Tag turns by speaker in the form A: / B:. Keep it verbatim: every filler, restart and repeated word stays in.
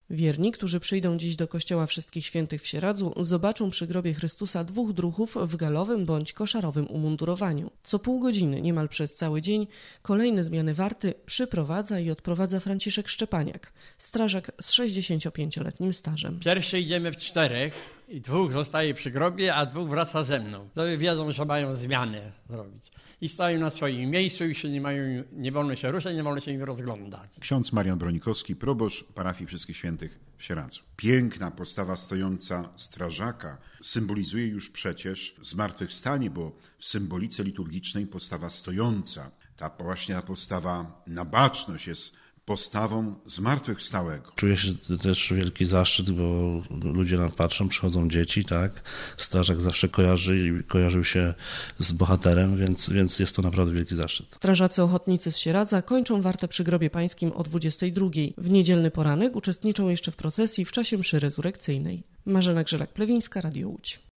A: Wierni, którzy przyjdą dziś do kościoła Wszystkich Świętych w Sieradzu, zobaczą przy grobie Chrystusa dwóch druhów w galowym bądź koszarowym umundurowaniu. Co pół godziny, niemal przez cały dzień, kolejne zmiany warty przyprowadza i odprowadza Franciszek Szczepaniak, strażak z sześćdziesięciopięcioletnim stażem.
B: Pierwszy idziemy w czterech i dwóch zostaje przy grobie, a dwóch wraca ze mną. To wiedzą, że mają zmianę zrobić. I stoją na swoim miejscu i się nie, mają, nie wolno się ruszać, nie wolno się im rozglądać.
C: Ksiądz Marian Bronikowski, proboszcz parafii Wszystkich Świętych w Sieradzu. Piękna postawa stojąca strażaka symbolizuje już przecież zmartwychwstanie, bo w symbolice liturgicznej postawa stojąca, ta właśnie ta postawa na baczność jest postawą zmartwychwstałego.
D: Czuję się też wielki zaszczyt, bo ludzie nam patrzą, przychodzą dzieci, tak? Strażak zawsze kojarzy i kojarzył się z bohaterem, więc, więc jest to naprawdę wielki zaszczyt.
A: Strażacy ochotnicy z Sieradza kończą wartę przy grobie pańskim o dwudziestej drugiej. W niedzielny poranek uczestniczą jeszcze w procesji w czasie mszy rezurekcyjnej. Marzena Grzelak-Plewińska, Radio Łódź.